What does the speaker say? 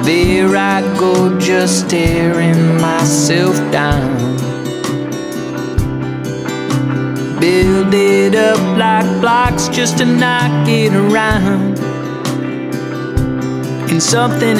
There I go, just tearing myself down. Build it up like blocks just to knock it around. And something